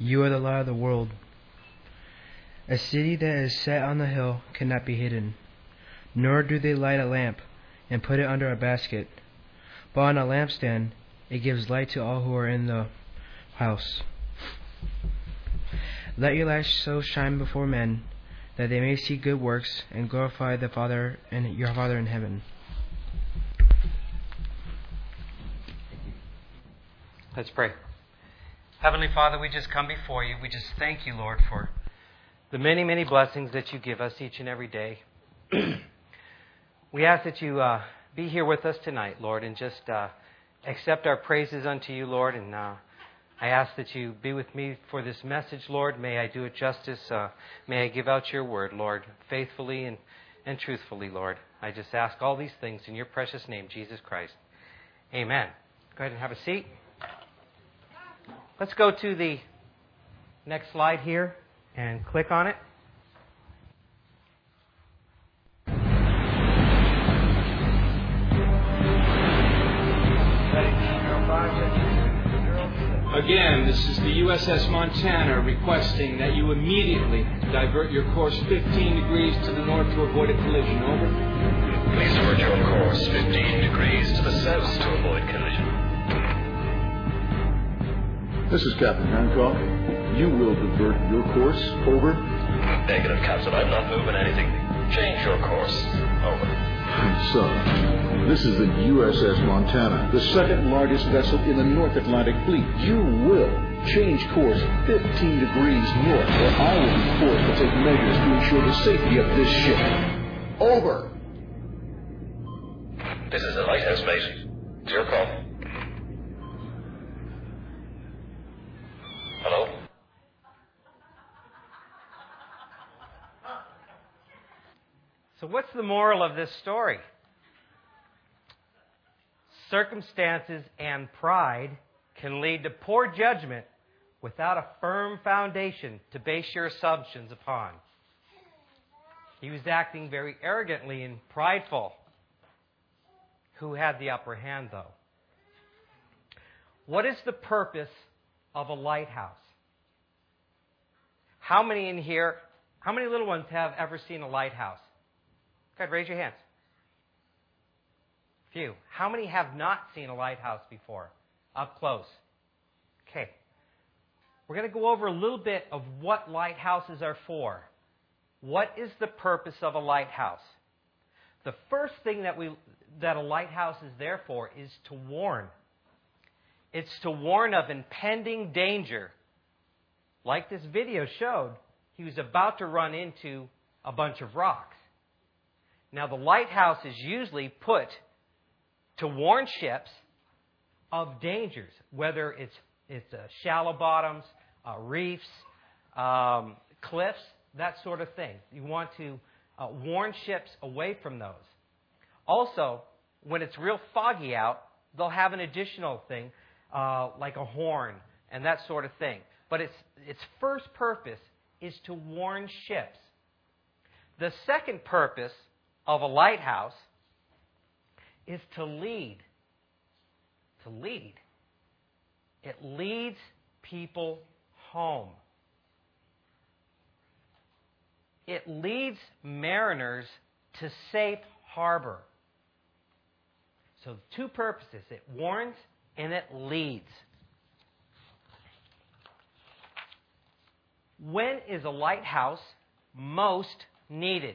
You are the light of the world. A city that is set on the hill cannot be hidden. Nor do they light a lamp and put it under a basket, but on a lampstand it gives light to all who are in the house. Let your light so shine before men that they may see good works and glorify the Father and your Father in heaven. Let's pray. Heavenly Father, we just come before you. We just thank you, Lord, for the many, many blessings that you give us each and every day. We ask that you be here with us tonight, Lord, and just accept our praises unto you, Lord. And I ask that you be with me for this message, Lord. May I do it justice. May I give out your word, Lord, faithfully and truthfully, Lord. I just ask all these things in your precious name, Jesus Christ. Amen. Go ahead and have a seat. Let's go to the next slide here and click on it. Again, this is the USS Montana requesting that you immediately divert your course 15 degrees to the north to avoid a collision. Over. Please divert your course 15 degrees to the south to avoid collision. This is Captain Hancock. You will divert your course. Over. Negative, Captain. I'm not moving anything. Change your course. Over. Son, this is the USS Montana, the second largest vessel in the North Atlantic Fleet. You will change course 15 degrees north, or I will be forced to take measures to ensure the safety of this ship. Over. This is the lighthouse, mate. It's your call. Hello? So what's the moral of this story? Circumstances and pride can lead to poor judgment without a firm foundation to base your assumptions upon. He was acting very arrogantly and prideful. Who had the upper hand, though? What is the purpose of a lighthouse? How many in here, how many little ones have ever seen a lighthouse? Go ahead, raise your hands. Few. How many have not seen a lighthouse before? Up close. Okay. We're going to go over a little bit of what lighthouses are for. What is the purpose of a lighthouse? The first thing that a lighthouse is there for is to warn. It's to warn of impending danger. Like this video showed, he was about to run into a bunch of rocks. Now, the lighthouse is usually put to warn ships of dangers, whether it's shallow bottoms, reefs, cliffs, that sort of thing. You want to warn ships away from those. Also, when it's real foggy out, they'll have an additional thing, like a horn and that sort of thing. But its first purpose is to warn ships. The second purpose of a lighthouse is to lead. To lead. It leads people home. It leads mariners to safe harbor. So two purposes. It warns and it leads. When is a lighthouse most needed?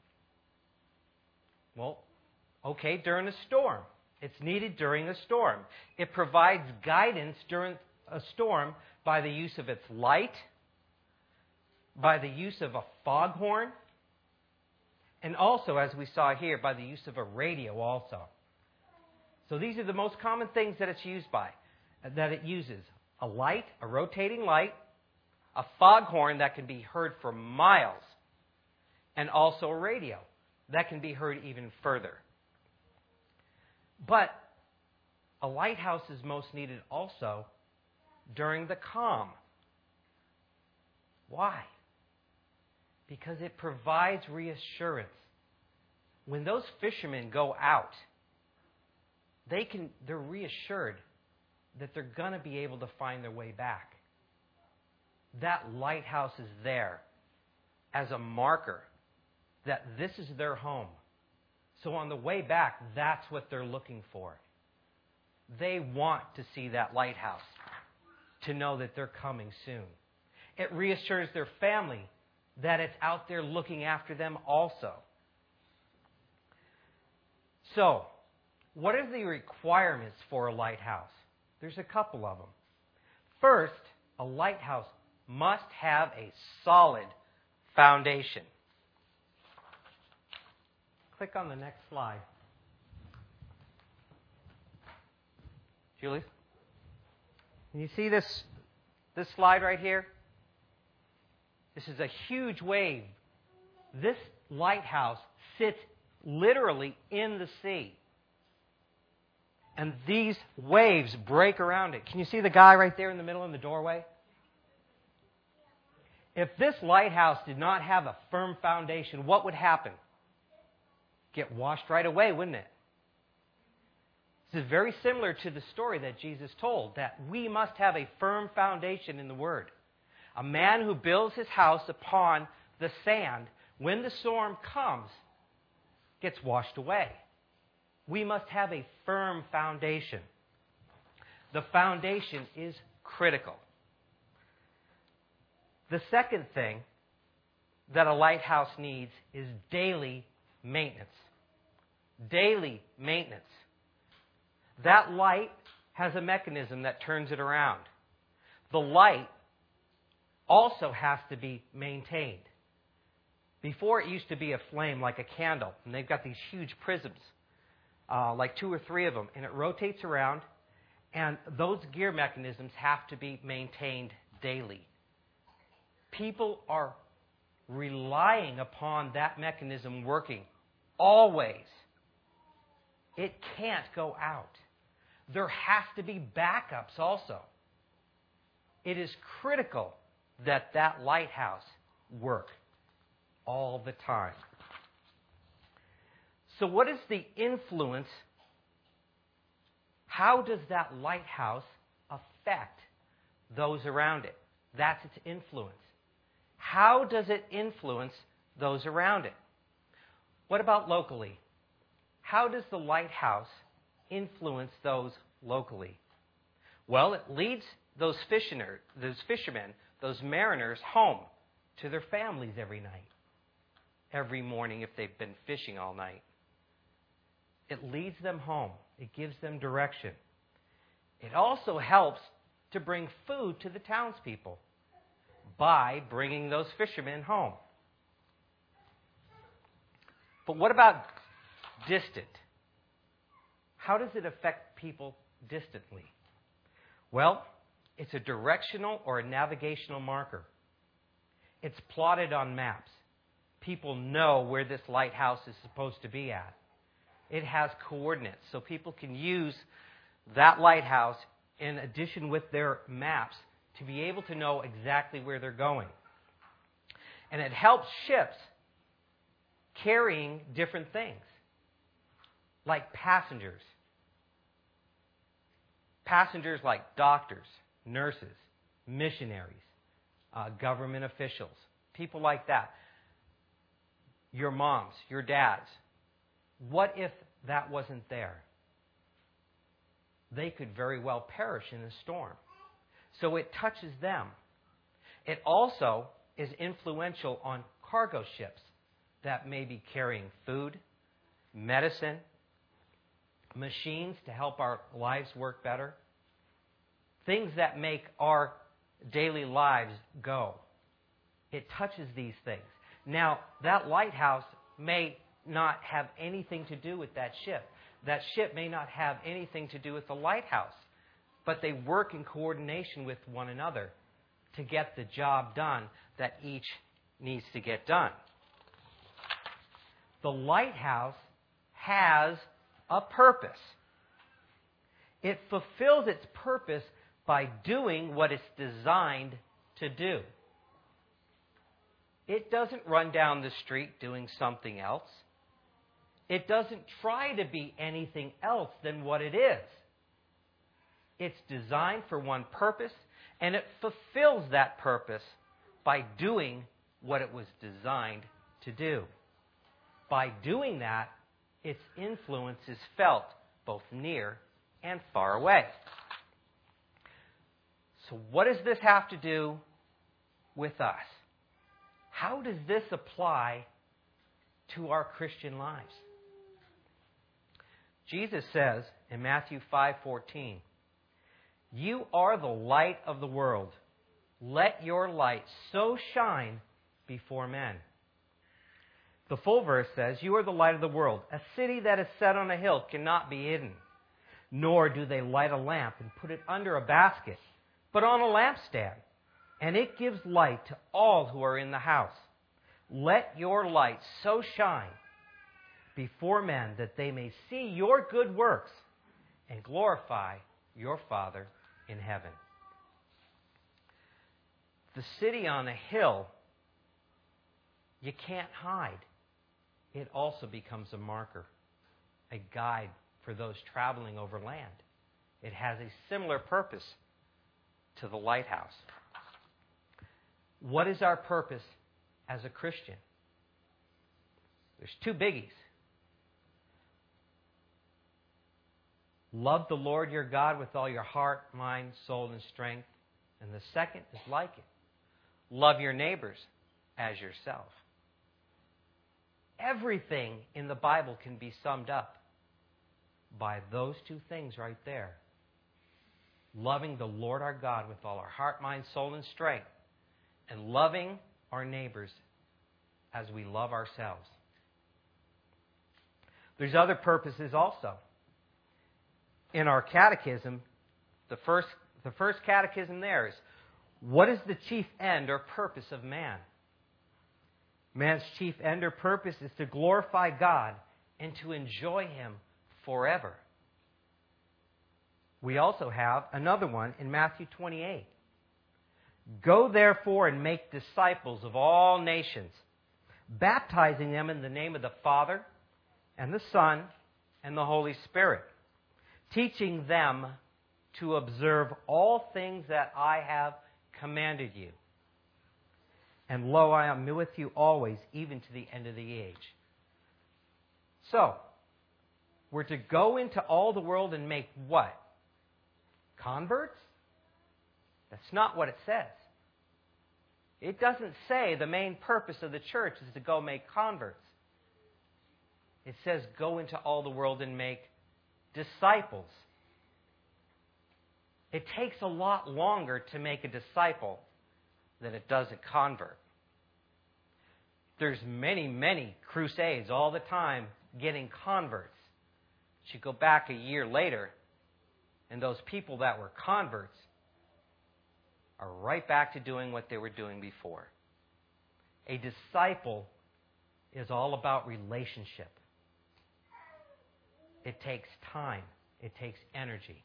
Well, okay, during a storm. It's needed during a storm. It provides guidance during a storm by the use of its light, by the use of a foghorn, and also, as we saw here, by the use of a radio also. So these are the most common things that it's used by, that it uses. A light, a rotating light, a foghorn that can be heard for miles, and also a radio that can be heard even further. But a lighthouse is most needed also during the calm. Why? Because it provides reassurance. When those fishermen go out, they're reassured that they're going to be able to find their way back. that lighthouse is there as a marker that this is their home. So on the way back, that's what they're looking for. They want to see that lighthouse, to know that they're coming soon. It reassures their family that it's out there looking after them also. So, what are the requirements for a lighthouse? There's a couple of them. First, a lighthouse must have a solid foundation. Click on the next slide. Julie? Can you see this slide right here? This is a huge wave. This lighthouse sits literally in the sea. And these waves break around it. Can you see the guy right there in the middle in the doorway? If this lighthouse did not have a firm foundation, what would happen? Get washed right away, wouldn't it? This is very similar to the story that Jesus told, that we must have a firm foundation in the Word. A man who builds his house upon the sand, when the storm comes, gets washed away. We must have a firm foundation. The foundation is critical. The second thing that a lighthouse needs is daily maintenance. Daily maintenance. That light has a mechanism that turns it around. The light also has to be maintained. Before, it used to be a flame like a candle, and they've got these huge prisms, like 2 or 3 of them, and it rotates around, and those gear mechanisms have to be maintained daily. People are relying upon that mechanism working always. It can't go out. There has to be backups also. It is critical that that lighthouse work all the time. So what is the influence? How does that lighthouse affect those around it? That's its influence. How does it influence those around it? What about locally? How does the lighthouse influence those locally? Well, it leads those fishermen, those mariners home to their families every night, every morning if they've been fishing all night. It leads them home. It gives them direction. It also helps to bring food to the townspeople by bringing those fishermen home. But what about distant? How does it affect people distantly? Well, it's a directional or a navigational marker. It's plotted on maps. People know where this lighthouse is supposed to be at. It has coordinates, so people can use that lighthouse in addition with their maps to be able to know exactly where they're going. And it helps ships carrying different things, like passengers. Passengers like doctors, nurses, missionaries, government officials, people like that. Your moms, your dads. What if that wasn't there? They could very well perish in a storm. So it touches them. It also is influential on cargo ships that may be carrying food, medicine, machines to help our lives work better, things that make our daily lives go. It touches these things. Now, that lighthouse may not have anything to do with that ship. That ship may not have anything to do with the lighthouse, but they work in coordination with one another to get the job done that each needs to get done. The lighthouse has a purpose. It fulfills its purpose by doing what it's designed to do. It doesn't run down the street doing something else. It doesn't try to be anything else than what it is. It's designed for one purpose, And it fulfills that purpose by doing what it was designed to do. By doing that, its influence is felt both near and far away. So what does this have to do with us? How does this apply to our Christian lives? Jesus says in Matthew 5:14, "You are the light of the world. Let your light so shine before men." The full verse says, "You are the light of the world. A city that is set on a hill cannot be hidden. Nor do they light a lamp and put it under a basket, but on a lampstand, and it gives light to all who are in the house. Let your light so shine before men that they may see your good works and glorify your Father in heaven." The city on a hill, you can't hide. It also becomes a marker, a guide for those traveling over land. It has a similar purpose to the lighthouse. What is our purpose as a Christian? There's two biggies. Love the Lord your God with all your heart, mind, soul, and strength. And the second is like it. Love your neighbors as yourself. Everything in the Bible can be summed up by those two things right there. Loving the Lord our God with all our heart, mind, soul, and strength. And loving our neighbors as we love ourselves. There's other purposes also. In our catechism, the first catechism there is, what is the chief end or purpose of man? Man's chief end or purpose is to glorify God and to enjoy Him forever. We also have another one in Matthew 28. "Go therefore and make disciples of all nations, baptizing them in the name of the Father and the Son and the Holy Spirit, teaching them to observe all things that I have commanded you. And lo, I am with you always, even to the end of the age." So, we're to go into all the world and make what? Converts? That's not what it says. It doesn't say the main purpose of the church is to go make converts. It says go into all the world and make disciples. It takes a lot longer to make a disciple than it does a convert. There's many, many crusades all the time getting converts. You go back a year later, and those people that were converts are right back to doing what they were doing before. A disciple is all about relationship. It takes time. It takes energy.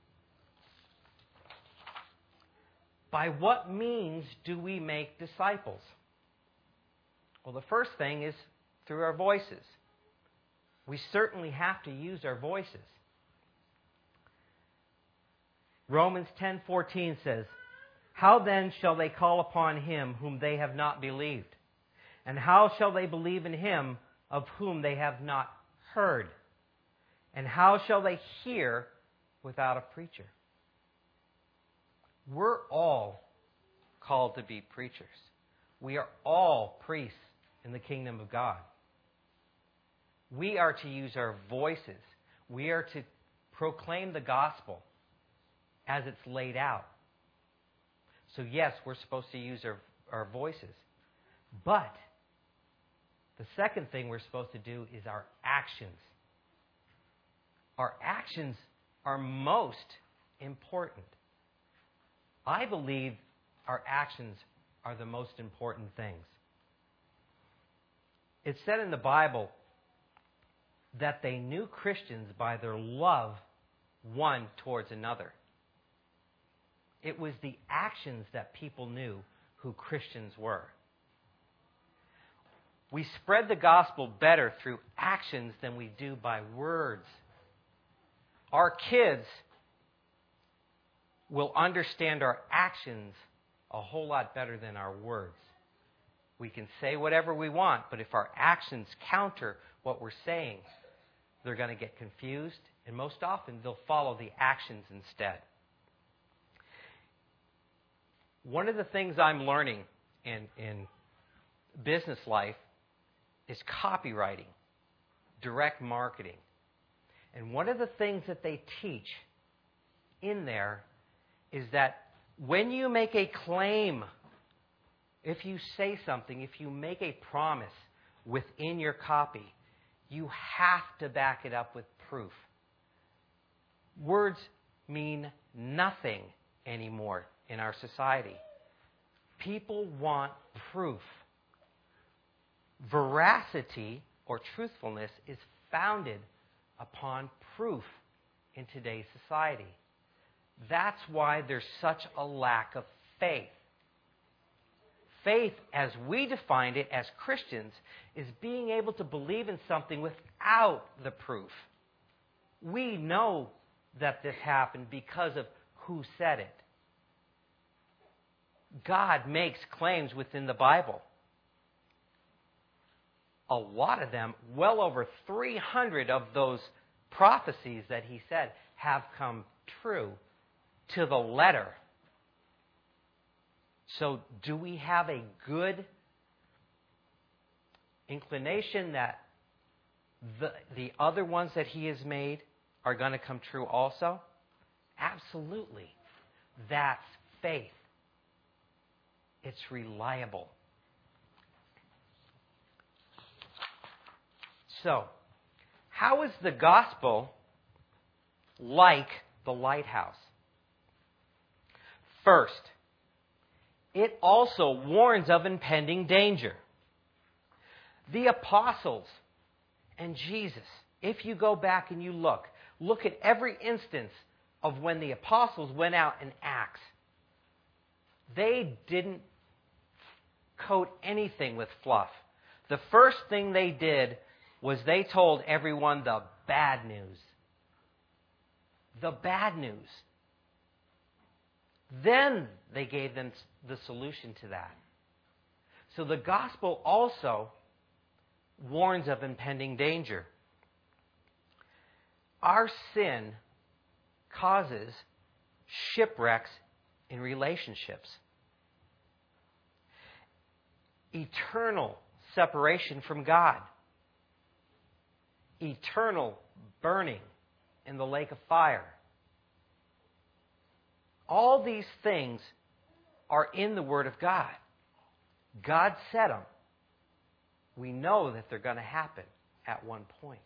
By what means do we make disciples? Well, the first thing is through our voices. We certainly have to use our voices. Romans 10:14 says, "How then shall they call upon Him whom they have not believed? And how shall they believe in Him of whom they have not heard? And how shall they hear without a preacher?" We're all called to be preachers. We are all priests in the kingdom of God. We are to use our voices. We are to proclaim the gospel as it's laid out. So yes, we're supposed to use our voices. But the second thing we're supposed to do is our actions. Our actions are most important. I believe our actions are the most important things. It's said in the Bible that they knew Christians by their love one towards another. It was the actions that people knew who Christians were. We spread the gospel better through actions than we do by words. Our kids will understand our actions a whole lot better than our words. We can say whatever we want, but if our actions counter what we're saying, they're going to get confused, and most often they'll follow the actions instead. One of the things I'm learning in business life is copywriting, direct marketing. And one of the things that they teach in there is that when you make a claim, if you say something, if you make a promise within your copy, you have to back it up with proof. Words mean nothing anymore in our society. People want proof. Veracity or truthfulness is founded upon proof in today's society. That's why there's such a lack of faith. Faith, as we defined it as Christians, is being able to believe in something without the proof. We know that this happened because of who said it. God makes claims within the Bible. A lot of them, well over 300 of those prophecies that he said have come true to the letter. So do we have a good inclination that the other ones that he has made are going to come true also? Absolutely. That's faith. It's reliable. So, how is the gospel like the lighthouse? First, it also warns of impending danger. The apostles and Jesus, if you go back and you look at every instance of when the apostles went out in Acts. They didn't coat anything with fluff. The first thing they did was they told everyone the bad news. The bad news. Then they gave them the solution to that. So the gospel also warns of impending danger. Our sin causes shipwrecks in relationships. Eternal separation from God. Eternal burning in the lake of fire. All these things are in the Word of God. God said them. We know that they're going to happen at one point.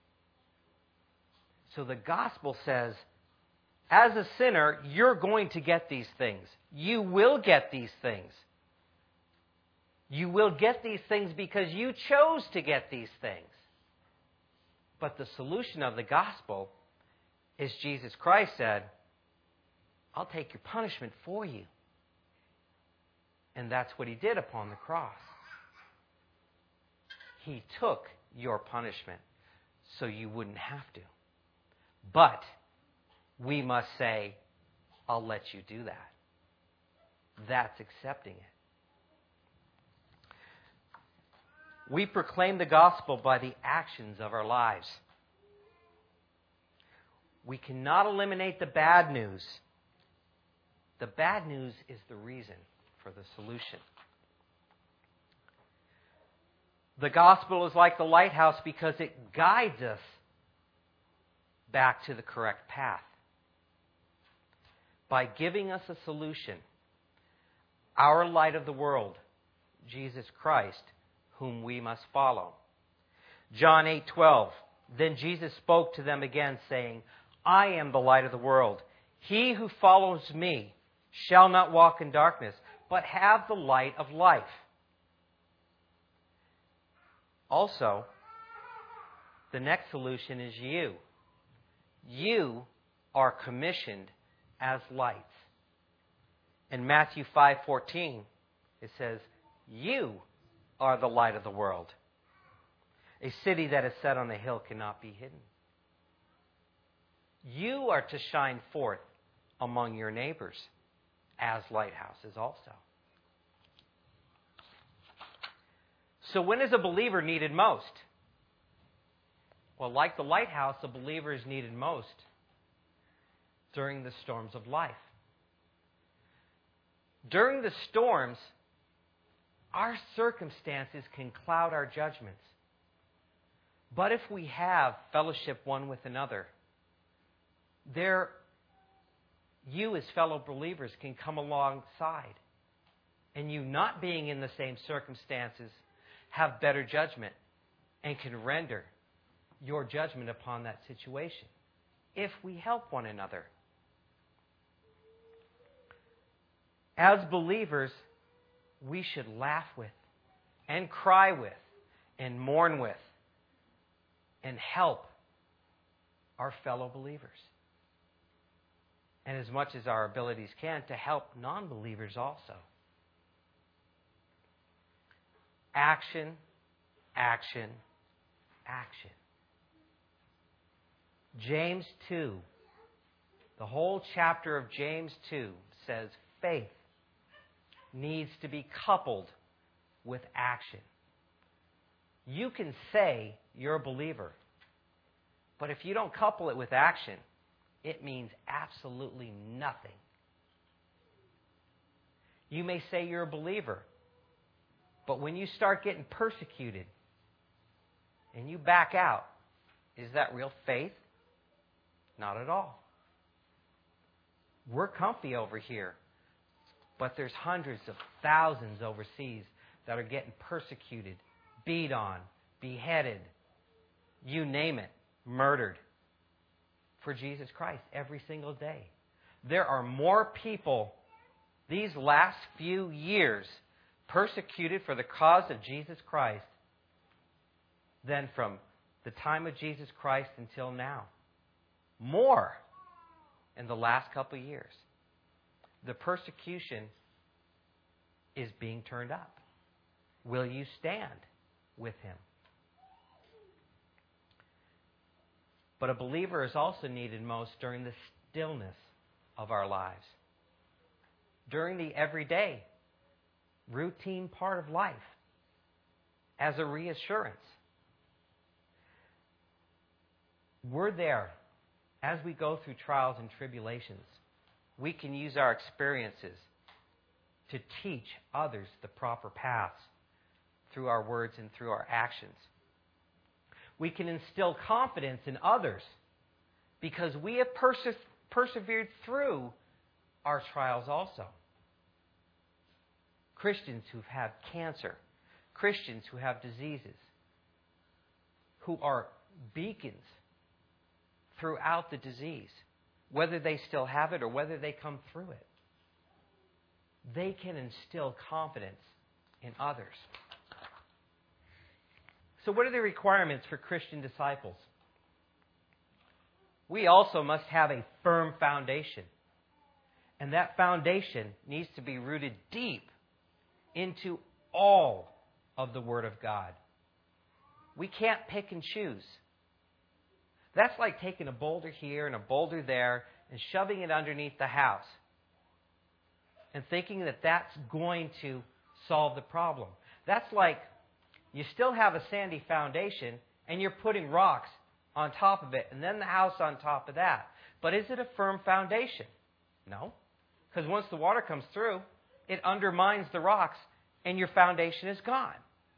So the gospel says, as a sinner, you're going to get these things. You will get these things. You will get these things because you chose to get these things. But the solution of the gospel is Jesus Christ said, I'll take your punishment for you. And that's what he did upon the cross. He took your punishment so you wouldn't have to. But we must say, I'll let you do that. That's accepting it. We proclaim the gospel by the actions of our lives. We cannot eliminate the bad news. The bad news is the reason for the solution. The gospel is like the lighthouse because it guides us back to the correct path. By giving us a solution, our light of the world, Jesus Christ, whom we must follow. John 8:12. Then Jesus spoke to them again, saying, I am the light of the world. He who follows me shall not walk in darkness, but have the light of life. Also, the next solution is you. You are commissioned as lights. In Matthew 5:14, it says, you are the light of the world. A city that is set on a hill cannot be hidden. You are to shine forth among your neighbors as lighthouses also. So when is a believer needed most? Well, like the lighthouse, a believer is needed most during the storms of life. During the storms, our circumstances can cloud our judgments. But if we have fellowship one with another, you as fellow believers can come alongside. And you not being in the same circumstances have better judgment and can render your judgment upon that situation if we help one another. As believers, we should laugh with and cry with and mourn with and help our fellow believers. And as much as our abilities can, to help non-believers also. Action, action, action. James 2, the whole chapter of James 2 says faith needs to be coupled with action. You can say you're a believer, but if you don't couple it with action, it means absolutely nothing. You may say you're a believer, but when you start getting persecuted and you back out, is that real faith? Not at all. We're comfy over here, but there's hundreds of thousands overseas that are getting persecuted, beat on, beheaded, you name it, murdered for Jesus Christ every single day. There are more people these last few years persecuted for the cause of Jesus Christ than from the time of Jesus Christ until now. More in the last couple of years. The persecution is being turned up. Will you stand with him? But a believer is also needed most during the stillness of our lives. During the everyday, routine part of life. As a reassurance. We're there. As we go through trials and tribulations, we can use our experiences to teach others the proper paths through our words and through our actions. We can instill confidence in others because we have persevered through our trials also. Christians who've had cancer, Christians who have diseases, who are beacons throughout the disease, whether they still have it or whether they come through it. They can instill confidence in others. So what are the requirements for Christian disciples? We also must have a firm foundation. And that foundation needs to be rooted deep into all of the Word of God. We can't pick and choose. That's like taking a boulder here and a boulder there and shoving it underneath the house and thinking that that's going to solve the problem. That's like you still have a sandy foundation and you're putting rocks on top of it and then the house on top of that. But is it a firm foundation? No. Because once the water comes through, it undermines the rocks and your foundation is gone.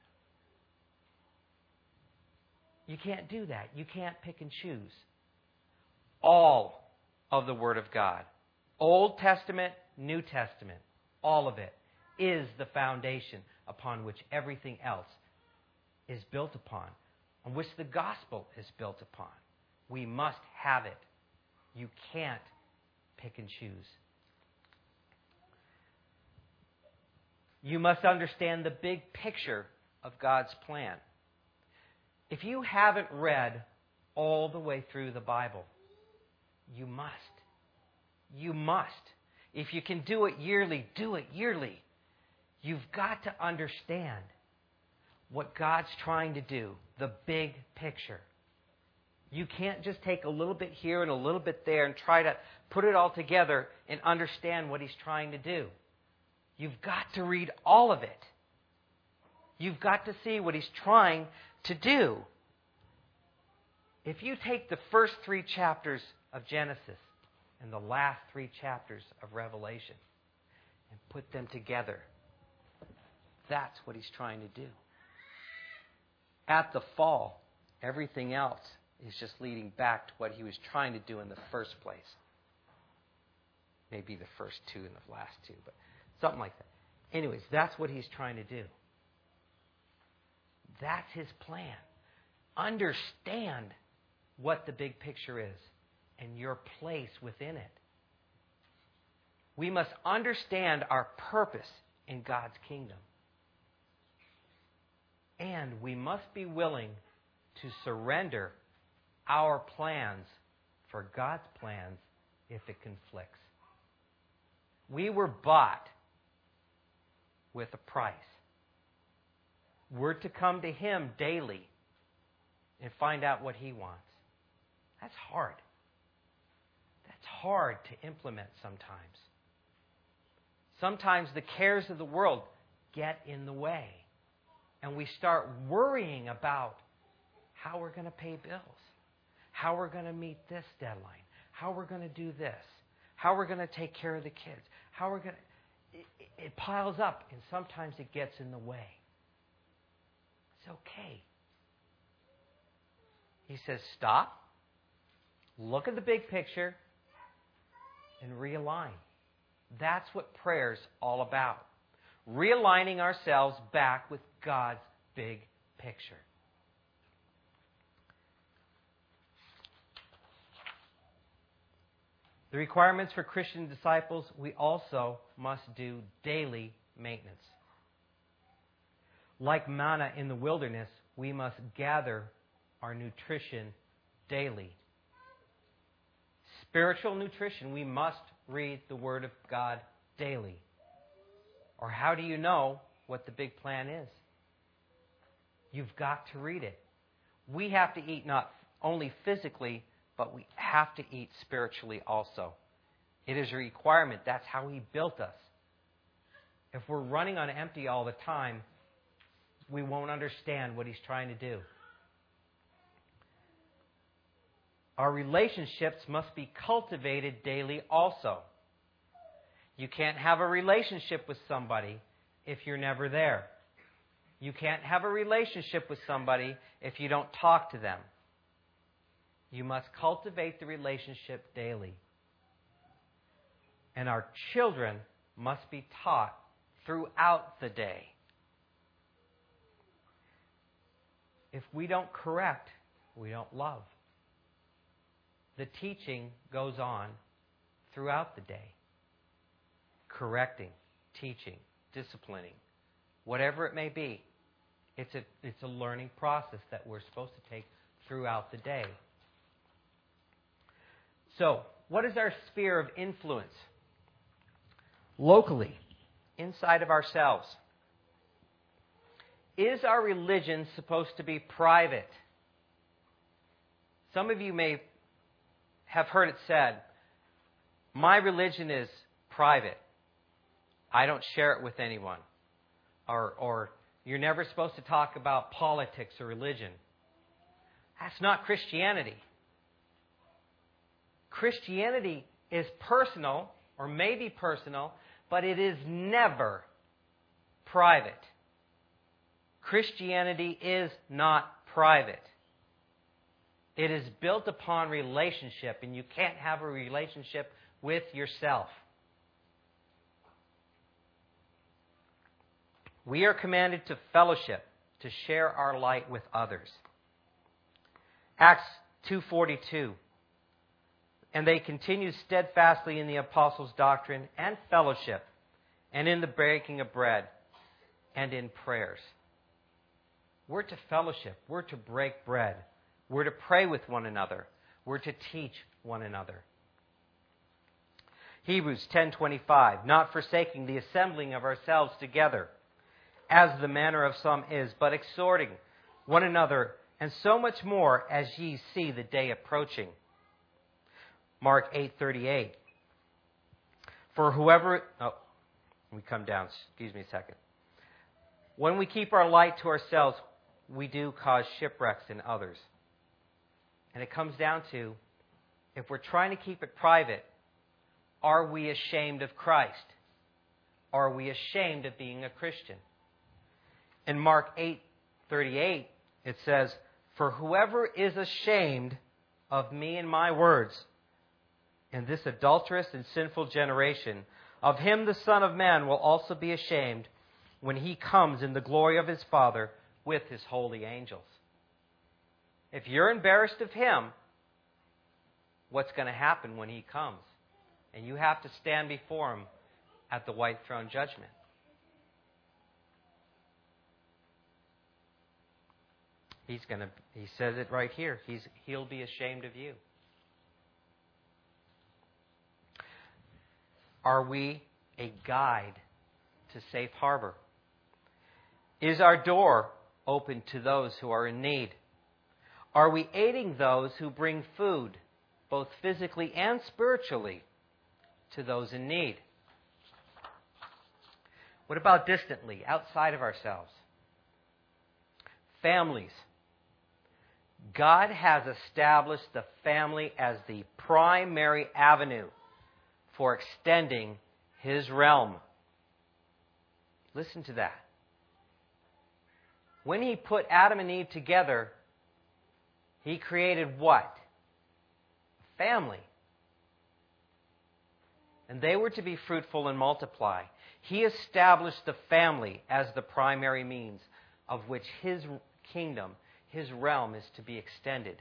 You can't do that. You can't pick and choose. All of the Word of God, Old Testament, New Testament, all of it is the foundation upon which everything else is built upon, on which the gospel is built upon. We must have it. You can't pick and choose. You must understand the big picture of God's plan. If you haven't read all the way through the Bible, you must. You must. If you can do it yearly, do it yearly. You've got to understand what God's trying to do, the big picture. You can't just take a little bit here and a little bit there and try to put it all together and understand what he's trying to do. You've got to read all of it. You've got to see what he's trying to do. If you take the first 3 chapters of Genesis and the last 3 chapters of Revelation and put them together, that's what he's trying to do. At the fall, everything else is just leading back to what he was trying to do in the first place. Maybe the first 2 and the last 2, but something like that. Anyways, that's what he's trying to do. That's his plan. Understand what the big picture is and your place within it. We must understand our purpose in God's kingdom. And we must be willing to surrender our plans for God's plans if it conflicts. We were bought with a price. We're to come to Him daily and find out what He wants. That's hard. That's hard to implement sometimes. Sometimes the cares of the world get in the way. And we start worrying about how we're going to pay bills, how we're going to meet this deadline, how we're going to do this, how we're going to take care of the kids, how we're going to... It piles up, and sometimes it gets in the way. It's okay. He says, stop, look at the big picture, and realign. That's what prayer's all about. Realigning ourselves back with God's big picture. The requirements for Christian disciples, we also must do daily maintenance. Like manna in the wilderness, we must gather our nutrition daily. Spiritual nutrition, we must read the Word of God daily. Or how do you know what the big plan is? You've got to read it. We have to eat not only physically, but we have to eat spiritually also. It is a requirement. That's how He built us. If we're running on empty all the time, we won't understand what He's trying to do. Our relationships must be cultivated daily also. You can't have a relationship with somebody if you're never there. You can't have a relationship with somebody if you don't talk to them. You must cultivate the relationship daily. And our children must be taught throughout the day. If we don't correct, we don't love. The teaching goes on throughout the day. Correcting, teaching, disciplining, whatever it may be. It's a learning process that we're supposed to take throughout the day. So, what is our sphere of influence? Locally, inside of ourselves. Is our religion supposed to be private? Some of you may have heard it said, my religion is private. I don't share it with anyone. Or you're never supposed to talk about politics or religion. That's not Christianity. Christianity is personal, or may be personal, but it is never private. Christianity is not private. It is built upon relationship, and you can't have a relationship with yourself. We are commanded to fellowship, to share our light with others. Acts 2:42. And they continued steadfastly in the apostles' doctrine and fellowship, and in the breaking of bread, and in prayers. We're to fellowship. We're to break bread. We're to pray with one another. We're to teach one another. Hebrews 10:25. Not forsaking the assembling of ourselves together, as the manner of some is, but exhorting one another, and so much more as ye see the day approaching. Mark 8:38. For whoever... Oh, we come down. Excuse me a second. When we keep our light to ourselves, we do cause shipwrecks in others. And it comes down to, if we're trying to keep it private, are we ashamed of Christ? Are we ashamed of being a Christian? In Mark 8:38, it says, for whoever is ashamed of me and my words in this adulterous and sinful generation, of him the Son of Man will also be ashamed when he comes in the glory of his Father with his holy angels. If you're embarrassed of him, what's going to happen when he comes? And you have to stand before him at the white throne judgment. He says it right here. He'll be ashamed of you. Are we a guide to safe harbor? Is our door open to those who are in need? Are we aiding those who bring food, both physically and spiritually, to those in need? What about distantly, outside of ourselves? Families. God has established the family as the primary avenue for extending his realm. Listen to that. When he put Adam and Eve together, he created what? A family. And they were to be fruitful and multiply. He established the family as the primary means of which his kingdom, his realm, is to be extended.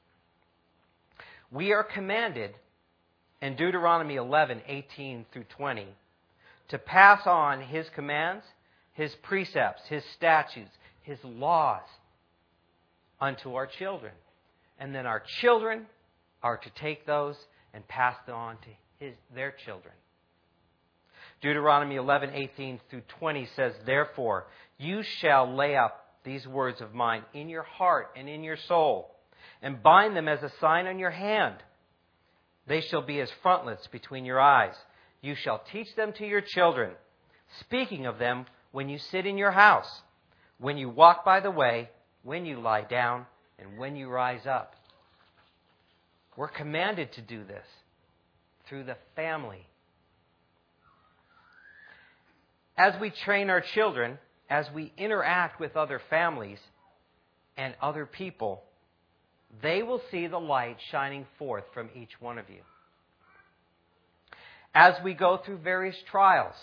We are commanded in Deuteronomy 11:18 through 20 to pass on his commands, his precepts, his statutes, his laws unto our children. And then our children are to take those and pass them on to their children. Deuteronomy 11:18 through 20 says, therefore, you shall lay up these words of mine in your heart and in your soul, and bind them as a sign on your hand. They shall be as frontlets between your eyes. You shall teach them to your children, speaking of them when you sit in your house, when you walk by the way, when you lie down, and when you rise up. We're commanded to do this through the family. As we train our children, as we interact with other families and other people, they will see the light shining forth from each one of you. As we go through various trials,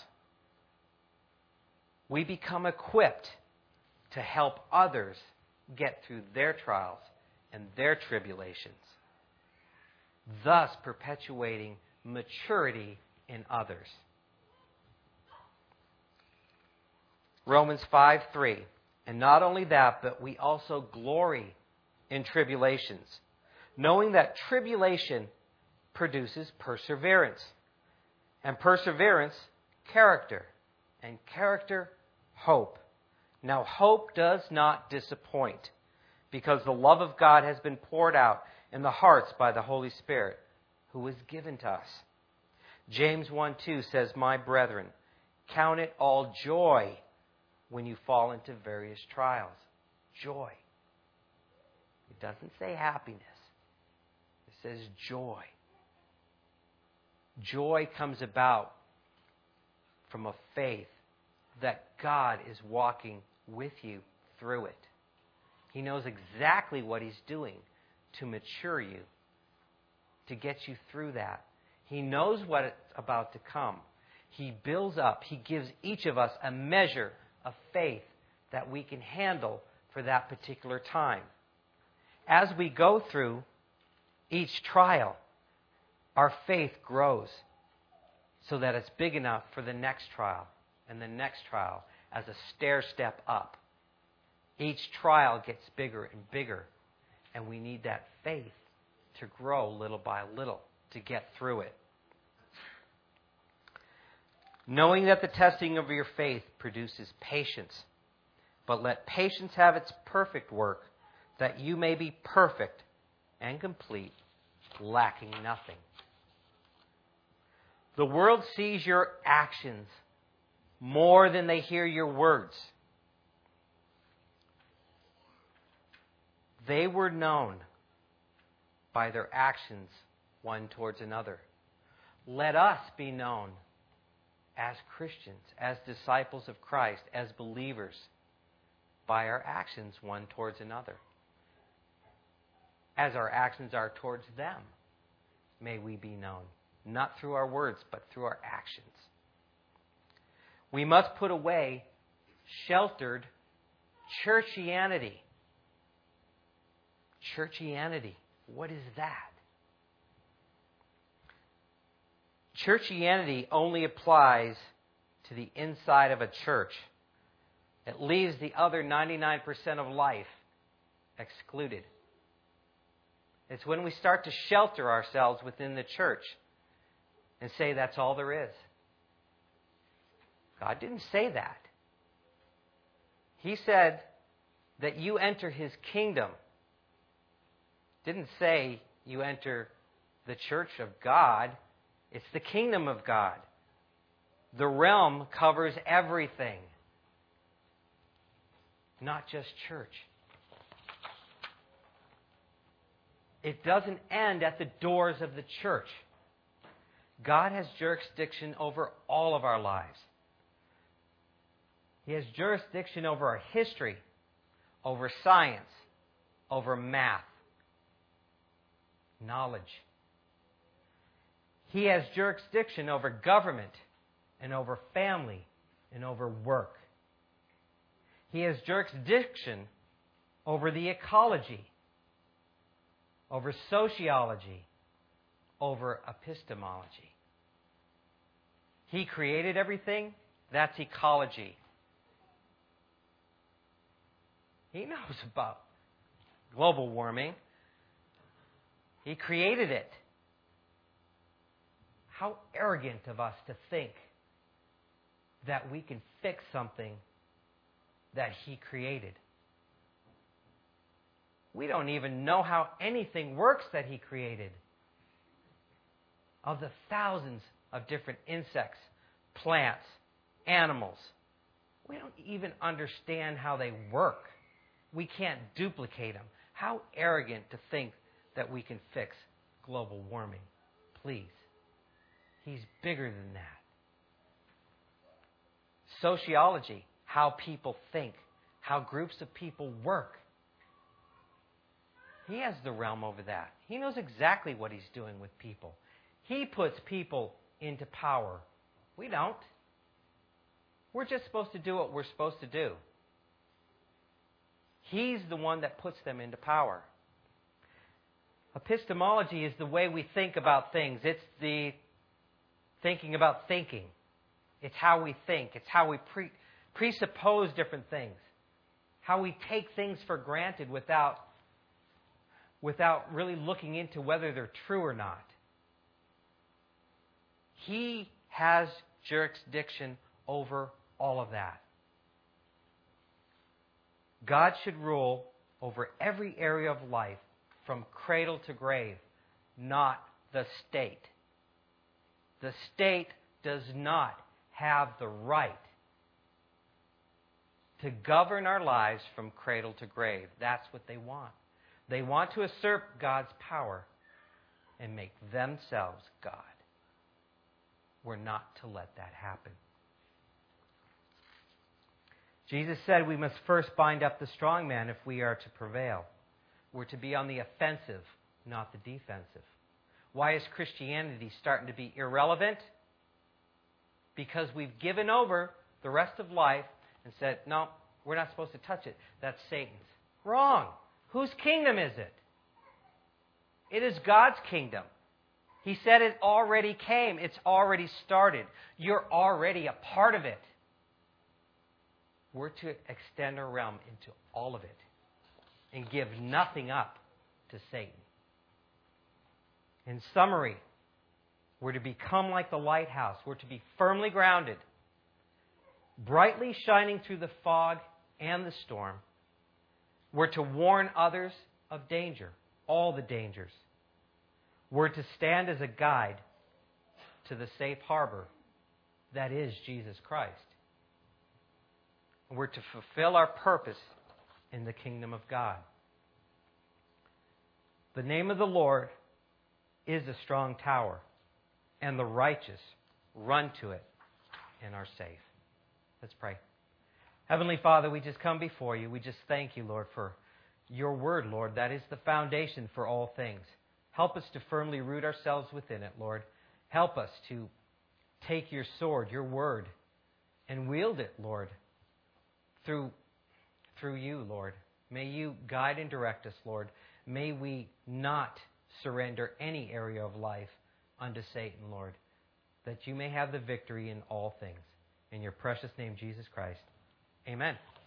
we become equipped to help others get through their trials and their tribulations, thus perpetuating maturity in others. Romans 5:3. And not only that, but we also glory in tribulations, knowing that tribulation produces perseverance, and perseverance, character, and character, hope. Now, hope does not disappoint, because the love of God has been poured out in the hearts by the Holy Spirit, who is given to us. James 1:2 says, my brethren, count it all joy when you fall into various trials. Joy. It doesn't say happiness. It says joy. Joy comes about from a faith that God is walking with you through it. He knows exactly what he's doing to mature you, to get you through that. He knows what it's about to come. He builds up. He gives each of us a measure of faith that we can handle for that particular time. As we go through each trial, our faith grows so that it's big enough for the next trial and the next trial as a stair step up. Each trial gets bigger and bigger, and we need that faith to grow little by little to get through it. Knowing that the testing of your faith produces patience, but let patience have its perfect work, that you may be perfect and complete, lacking nothing. The world sees your actions more than they hear your words. They were known by their actions one towards another. Let us be known as Christians, as disciples of Christ, as believers, by our actions one towards another. As our actions are towards them, may we be known. Not through our words, but through our actions. We must put away sheltered churchianity. Churchianity. What is that? Churchianity only applies to the inside of a church. It leaves the other 99% of life excluded. It's when we start to shelter ourselves within the church and say that's all there is. God didn't say that. He said that you enter His kingdom. Didn't say you enter the church of God. It's the kingdom of God. The realm covers everything, not just church. It doesn't end at the doors of the church. God has jurisdiction over all of our lives. He has jurisdiction over our history, over science, over math, knowledge. He has jurisdiction over government and over family and over work. He has jurisdiction over the ecology, over sociology, over epistemology. He created everything. That's ecology. He knows about global warming. He created it. How arrogant of us to think that we can fix something that He created. We don't even know how anything works that He created. Of the thousands of different insects, plants, animals, we don't even understand how they work. We can't duplicate them. How arrogant to think that we can fix global warming. Please. He's bigger than that. Sociology, how people think, how groups of people work. He has the realm over that. He knows exactly what He's doing with people. He puts people into power. We don't. We're just supposed to do what we're supposed to do. He's the one that puts them into power. Epistemology is the way we think about things. It's the thinking about thinking. It's how we think. It's how we presuppose different things. How we take things for granted without really looking into whether they're true or not. He has jurisdiction over all of that. God should rule over every area of life from cradle to grave, not the state. The state does not have the right to govern our lives from cradle to grave. That's what they want. They want to usurp God's power and make themselves God. We're not to let that happen. Jesus said we must first bind up the strong man if we are to prevail. We're to be on the offensive, not the defensive. Why is Christianity starting to be irrelevant? Because we've given over the rest of life and said, no, we're not supposed to touch it. That's Satan's. Wrong. Whose kingdom is it? It is God's kingdom. He said it already came. It's already started. You're already a part of it. We're to extend our realm into all of it and give nothing up to Satan. In summary, we're to become like the lighthouse. We're to be firmly grounded, brightly shining through the fog and the storm, We're to warn others of danger, all the dangers. We're to stand as a guide to the safe harbor that is Jesus Christ. We're to fulfill our purpose in the kingdom of God. The name of the Lord is a strong tower, and the righteous run to it and are safe. Let's pray. Heavenly Father, we just come before you. We just thank you, Lord, for your word, Lord. That is the foundation for all things. Help us to firmly root ourselves within it, Lord. Help us to take your sword, your word, and wield it, Lord, through you, Lord. May you guide and direct us, Lord. May we not surrender any area of life unto Satan, Lord, that you may have the victory in all things. In your precious name, Jesus Christ. Amen.